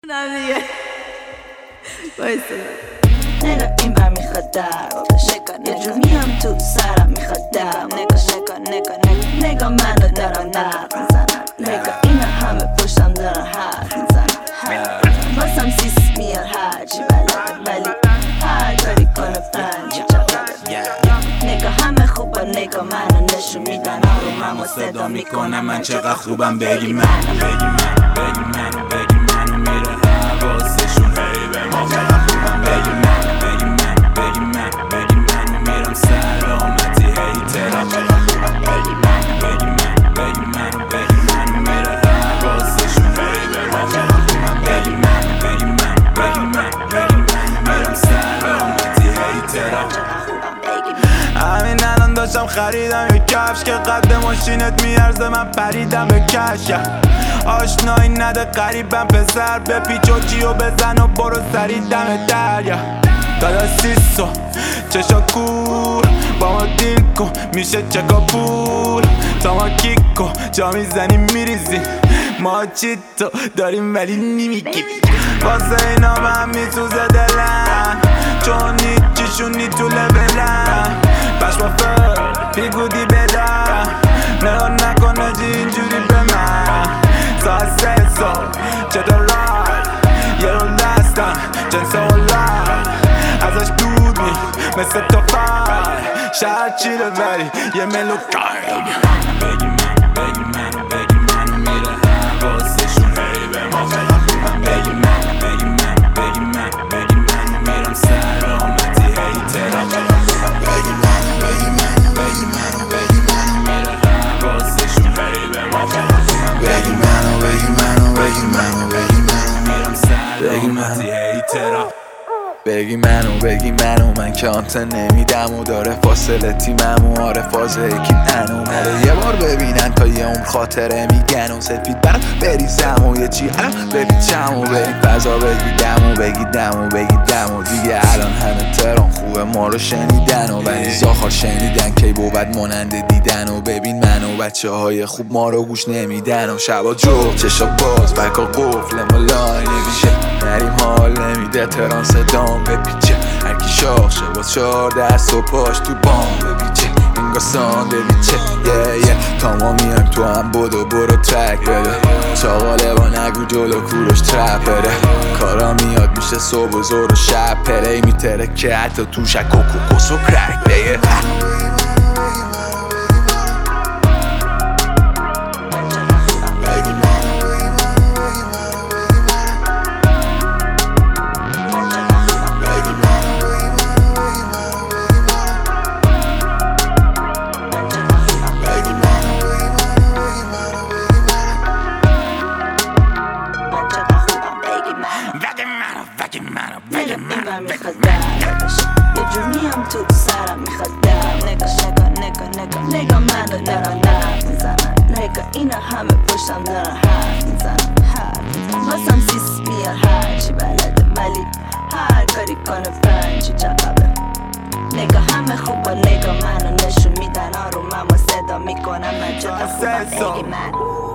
دیگه بایسته نگاه این بر میخواد در یه جور میام تو سرم میخواد در نگاه منو دارم نرد میزنم نگاه اینا همه پشتم دارن حرف میزنم باسم سیس میاد هرچی بلده ولی هر کاری کنه پنجی جوابه نگاه همه خوبه نگاه منو نشون میدن آرومم و صدا میکنم من چقدر خوبم بگی من میره حواسشون هی به ما بگی من میرم سلامتی هی ترم بگی من میره حواسشون هی به ما بگی من میرم سلامتی هی ترم همین الان داشتم خریدم یه کفش که قد ماشینت میارزه من پریدم به کش آشنایی نده قریبم پسر به پیچ و جیو بزن و برو سری دم دریا دادا سیسو چشا کور با ما دیل کن میشه چکا پول تا ما کیکو جا میزنی میریزی ما چی تو داریم ولی نمیگیم واسه اینا من میسوزه دلم چون هیچیشونی تو لبلم پشما فر پیگودی بدم نگاه نکنه جی اینجوری به من ساعت 3 صبح چطور رای یه رو دستم جنس اولاد ازش دود می مثل تو فر شهر چیره ولی یه ملوکای بگی من میره حواسشون هی به ما بگی من میرم سلامتی هی ترم بگی من میره حواسشون هی به ما بگی میرم سلامتی هی ترم بگی منو من که آنتن نمیدم و داره فاصله تیمم و آره فاز یکی انو مره یه بار ببینن تا یه عمر خاطره میگن و سفید برم بریزم و یه چی هم بپیچم و بریم فضا بگیدم و دیگه الان همه تران خوبه ما رو شنیدن و ولی زاخار شنیدن کی بود مانند دیدن و ببین منو بچه های خوب ما رو گوش نمیدن و شبا جو چشا باز بکا قفل ما لاین ویژه نریم حال نمیده تران صدام بپیچه هرکی شاخ شه باز 4 دست و پاش تو بام بپیچه اینگاه سانده بیچه تا ما میایم تو هم برو ترک بده چاقاله با نگو جلو کوروش ترپره کارا میاد میشه صبح و زور و شب پره میتره که حتی تو شک و کوکوس و کرک بگه یه جور میام تو سرم میخواد در نگاه منو دارم نرد میزنن نگاه اینا همه پشتم دارن حرف میزنن باسم سیس میاد هرچی بلده ولی هر کاری کنه پنجی جوابه نگاه همه خوبه نگاه منو نشون میدن آرومم و صدا میکنم من چقدر خوبم بگی من